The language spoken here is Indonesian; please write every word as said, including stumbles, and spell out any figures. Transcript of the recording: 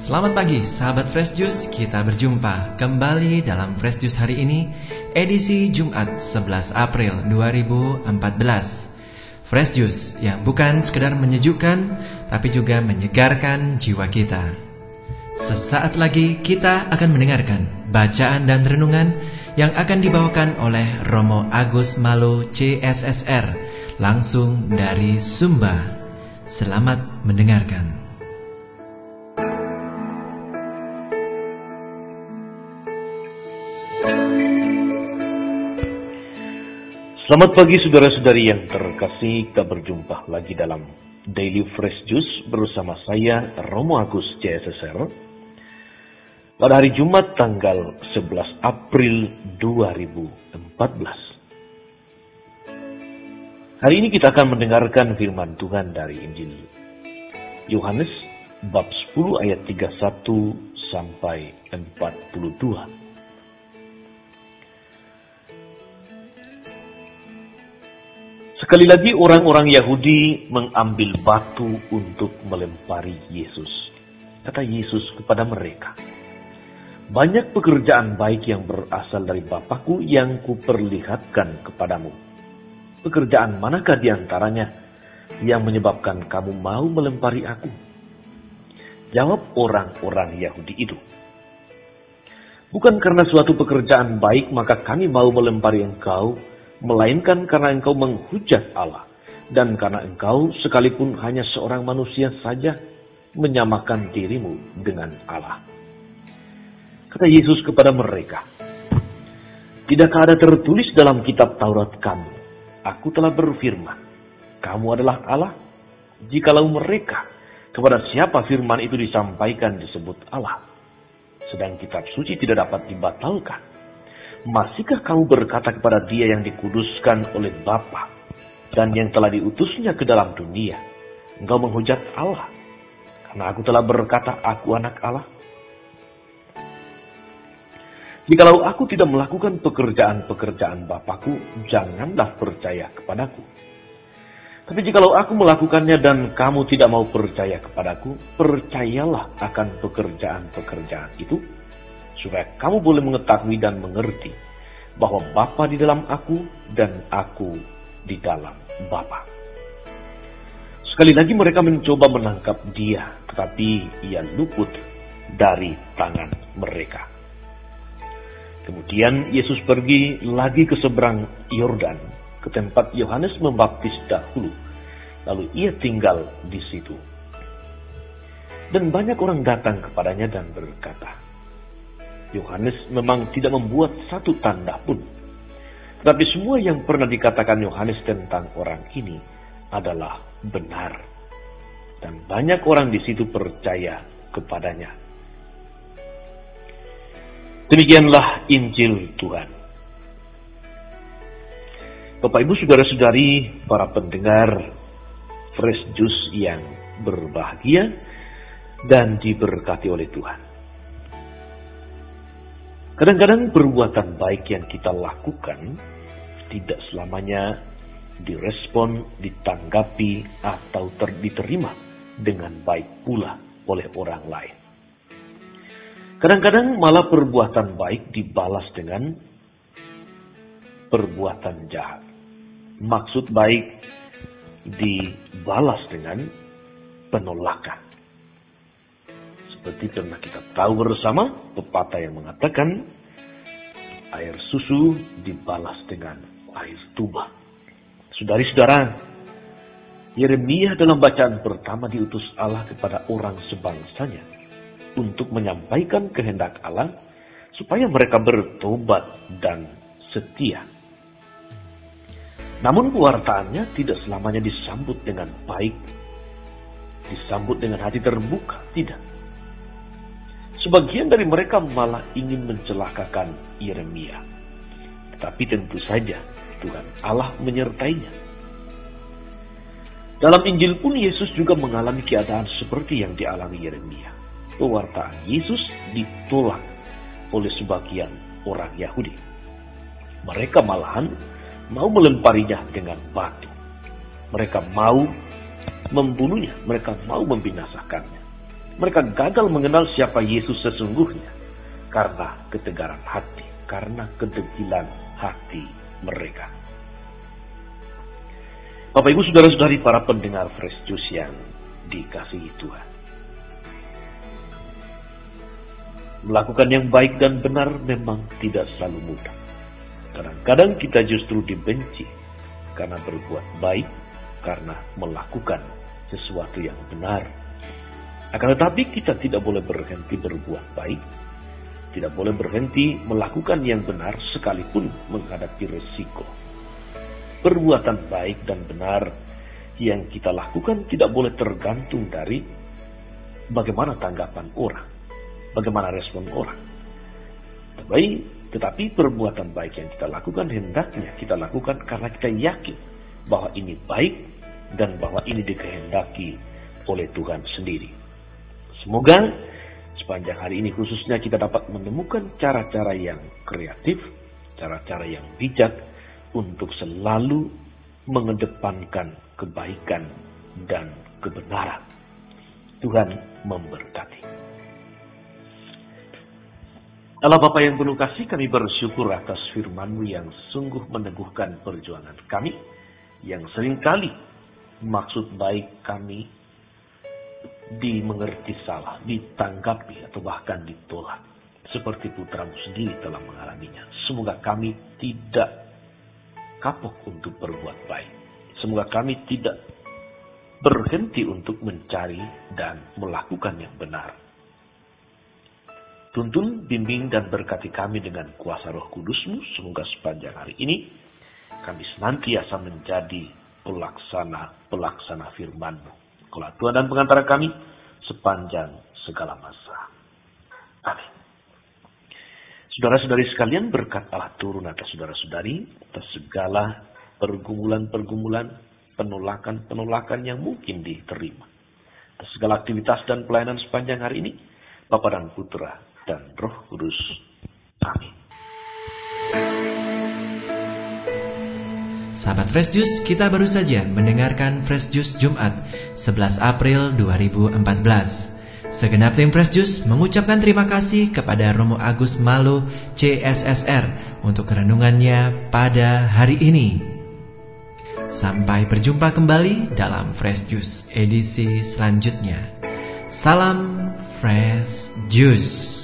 Selamat pagi sahabat Fresh Juice, kita berjumpa kembali dalam Fresh Juice hari ini, edisi Jumat sebelas April dua ribu empat belas. Fresh Juice yang bukan sekedar menyejukkan, tapi juga menyegarkan jiwa kita. Sesaat lagi kita akan mendengarkan bacaan dan renungan yang akan dibawakan oleh Romo Agus Malo C S S R, langsung dari Sumba. Selamat mendengarkan. Selamat pagi saudara-saudari yang terkasih, kita berjumpa lagi dalam Daily Fresh Juice bersama saya Romo Agus C S S R pada hari Jumat tanggal sebelas April dua ribu empat belas. Hari ini kita akan mendengarkan firman Tuhan dari Injil Yohanes bab sepuluh ayat tiga puluh satu sampai empat puluh dua. Sekali lagi orang-orang Yahudi mengambil batu untuk melempari Yesus. Kata Yesus kepada mereka, "Banyak pekerjaan baik yang berasal dari Bapakku yang kuperlihatkan kepadamu. Pekerjaan manakah di antaranya yang menyebabkan kamu mau melempari aku?" Jawab orang-orang Yahudi itu, "Bukan karena suatu pekerjaan baik maka kami mau melempari engkau, melainkan karena engkau menghujat Allah, dan karena engkau sekalipun hanya seorang manusia saja menyamakan dirimu dengan Allah." Kata Yesus kepada mereka, "Tidakkah ada tertulis dalam kitab Taurat kamu, Aku telah berfirman, kamu adalah Allah?" Jikalau mereka, kepada siapa firman itu disampaikan disebut Allah, sedang kitab suci tidak dapat dibatalkan, masihkah kamu berkata kepada Dia yang dikuduskan oleh Bapa dan yang telah diutusnya ke dalam dunia, engkau menghujat Allah, karena aku telah berkata aku anak Allah? Jikalau aku tidak melakukan pekerjaan-pekerjaan Bapakku, janganlah percaya kepadaku. Tapi jikalau aku melakukannya dan kamu tidak mau percaya kepadaku, percayalah akan pekerjaan-pekerjaan itu, supaya kamu boleh mengetahui dan mengerti bahwa Bapa di dalam aku dan aku di dalam Bapa. Sekali lagi mereka mencoba menangkap Dia, tetapi Ia luput dari tangan mereka. Kemudian Yesus pergi lagi ke seberang Yordan, ke tempat Yohanes membaptis dahulu, lalu Ia tinggal di situ. Dan banyak orang datang kepadanya dan berkata, "Yohanes memang tidak membuat satu tanda pun, tetapi semua yang pernah dikatakan Yohanes tentang orang ini adalah benar." Dan banyak orang di situ percaya kepadanya. Demikianlah Injil Tuhan. Bapak Ibu saudara-saudari, para pendengar Fresh Juice yang berbahagia dan diberkati oleh Tuhan. Kadang-kadang perbuatan baik yang kita lakukan tidak selamanya direspon, ditanggapi, atau ter- diterima dengan baik pula oleh orang lain. Kadang-kadang malah perbuatan baik dibalas dengan perbuatan jahat. Maksud baik dibalas dengan penolakan. Seperti pernah kita tahu bersama pepatah yang mengatakan, air susu dibalas dengan air tuba. Saudari-saudara, Yeremia dalam bacaan pertama diutus Allah kepada orang sebangsanya untuk menyampaikan kehendak Allah supaya mereka bertobat dan setia. Namun pewartaannya tidak selamanya disambut dengan baik, disambut dengan hati terbuka, tidak. Sebagian dari mereka malah ingin mencelakakan Yeremia. Tetapi tentu saja Tuhan Allah menyertainya. Dalam Injil pun Yesus juga mengalami keadaan seperti yang dialami Yeremia. Pewartaan Yesus ditolak oleh sebagian orang Yahudi. Mereka malahan mau melemparinya dengan batu. Mereka mau membunuhnya, mereka mau membinasakannya. Mereka gagal mengenal siapa Yesus sesungguhnya karena ketegaran hati, karena kedegilan hati mereka. Bapak Ibu Saudara-saudari para pendengar Fresh Juice yang dikasihi Tuhan. Melakukan yang baik dan benar memang tidak selalu mudah. Kadang-kadang kita justru dibenci karena berbuat baik, karena melakukan sesuatu yang benar. Akan tetapi kita tidak boleh berhenti berbuat baik, tidak boleh berhenti melakukan yang benar sekalipun menghadapi resiko. Perbuatan baik dan benar yang kita lakukan tidak boleh tergantung dari bagaimana tanggapan orang, bagaimana respon orang. Tetapi, tetapi perbuatan baik yang kita lakukan hendaknya kita lakukan karena kita yakin bahwa ini baik dan bahwa ini dikehendaki oleh Tuhan sendiri. Semoga sepanjang hari ini khususnya kita dapat menemukan cara-cara yang kreatif, cara-cara yang bijak untuk selalu mengedepankan kebaikan dan kebenaran. Tuhan memberkati. Allah Bapa yang penuh kasih, kami bersyukur atas firman-Mu yang sungguh meneguhkan perjuangan kami, yang seringkali maksud baik kami dimengerti salah, ditanggapi atau bahkan ditolak. Seperti putra-Mu sendiri telah mengalaminya. Semoga kami tidak kapok untuk berbuat baik. Semoga kami tidak berhenti untuk mencari dan melakukan yang benar. Tuntun, bimbing, dan berkati kami dengan kuasa Roh Kudus-Mu. Semoga sepanjang hari ini kami senantiasa menjadi pelaksana-pelaksana firman-Mu. Kaulah Tuhan dan pengantara kami sepanjang segala masa. Amin. Saudara-saudari sekalian, berkat Allah turun atas saudara-saudari, atas segala pergumulan-pergumulan, penolakan-penolakan yang mungkin diterima. Atas segala aktivitas dan pelayanan sepanjang hari ini, Bapa dan Putra dan Roh Kudus. Amin. Sahabat Fresh Juice, kita baru saja mendengarkan Fresh Juice Jumat sebelas April dua ribu empat belas. Segenap tim Fresh Juice mengucapkan terima kasih kepada Romo Agus Malo C S S R untuk renungannya pada hari ini. Sampai berjumpa kembali dalam Fresh Juice edisi selanjutnya. Salam Fresh Juice.